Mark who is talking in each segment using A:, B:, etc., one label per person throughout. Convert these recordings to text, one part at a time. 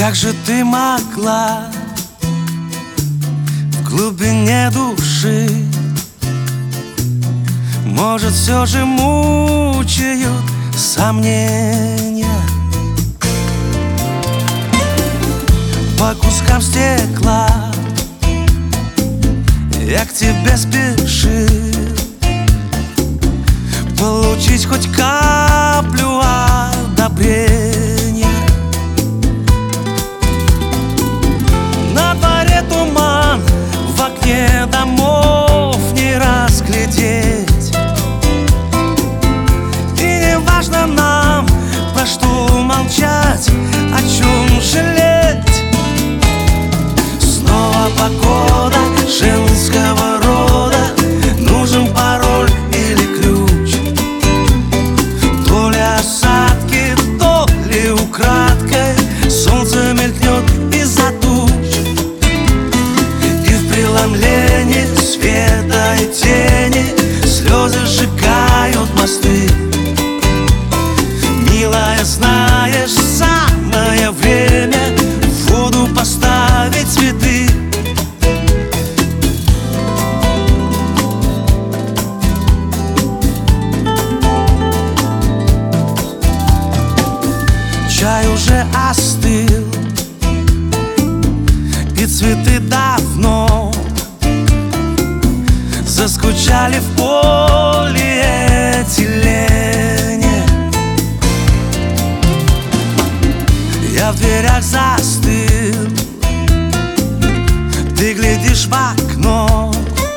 A: Как же ты могла в глубине души? Может, все же мучают сомнения? По кускам стекла я к тебе спешил получить хоть каплю одобрения. На дворе туман, в окне домов не разглядеть. И не важно нам, про что молчать, о чем жалеть. Снова погода женского рода, нужен пароль или ключ. То ли осадки, то ли украдкой солнце мелькнет из-за туч. И в преломлении света и тени слезы сжигают мосты. Милая, знаешь, самое время в воду поставить цветы. Чай уже остыл, и цветы давно заскучали в полиэтилене. Я в дверях застыл, ты глядишь в окно.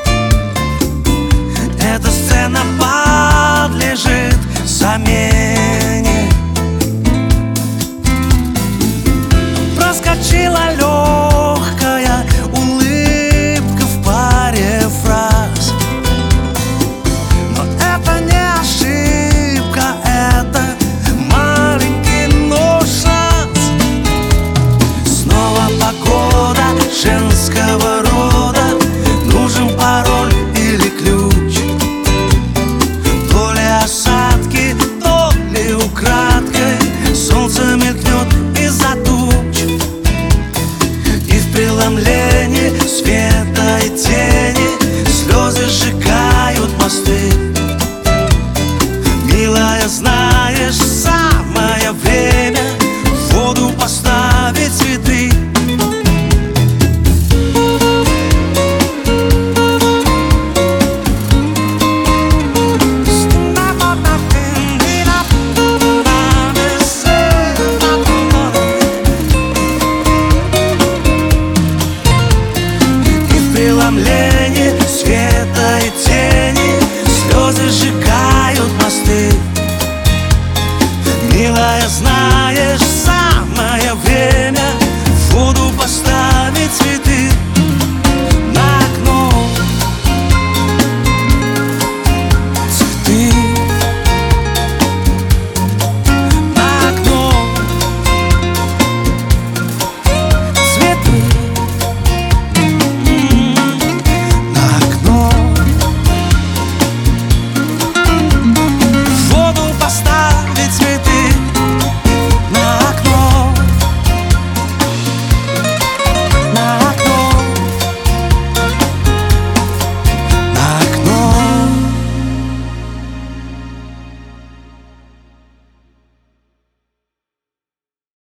A: Эта сцена подлежит замене. Проскочила легкая улыбка в паре фраз, но это не ошибка, это маленький, но шанс. Снова погода женского рода, нужен пароль или ключ. То ли осадки, то ли украдкой солнце мелькнет из-за туч. И в преломлении света и тени слезы сжигают мосты. Милая, знаешь, самое время в воду поставить цветы. Преломление света и тени слезы сжигают мосты. Милая, знаешь,